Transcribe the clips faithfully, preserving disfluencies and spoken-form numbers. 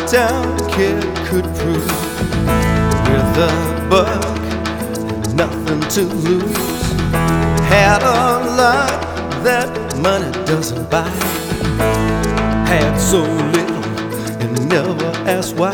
town kid could prove. With a buck and nothing to lose, had a lot that money doesn't buy. Had so little and never asked why.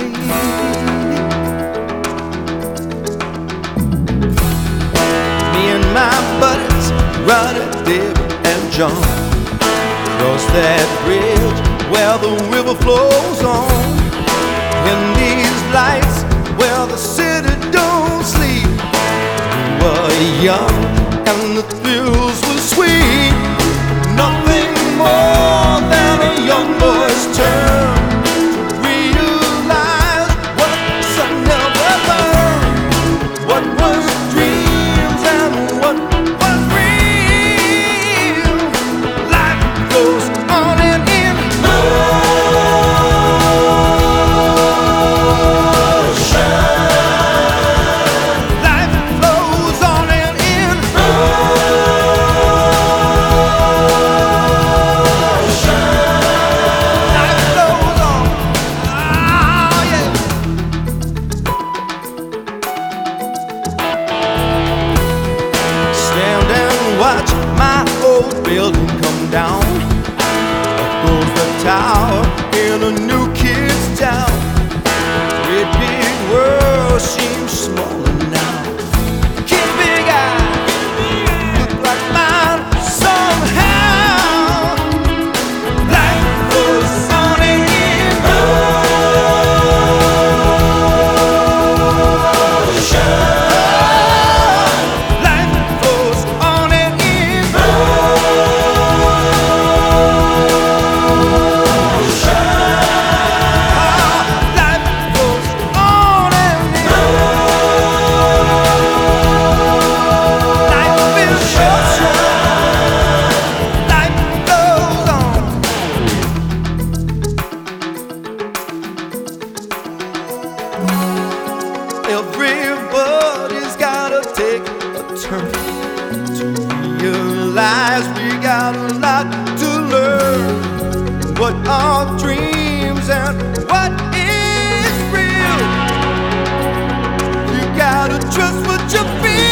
Me and my buddies, Ronnie, David, and John, cross that bridge where the river flows on. In these lights where the city don't sleep, we were young and the thrills were sweet. Nothing more than a young boy's turn to realize what some never learned. What was dreams and what was real. Life goes on and in motion. Life flows on and in motion. Life flows on. Ah, yeah. Stand and watch my old building come down. Up goes the tower in a new kid's town. Great big world seems smaller now. Kid big eyes look like mine somehow. Life goes on and in motion. Life goes on and in motion. Life goes on and in. Life is short. Life goes on. Everybody's gotta take a turn to realize we got a lot to learn. What are dreams and what is real? You gotta trust what you feel.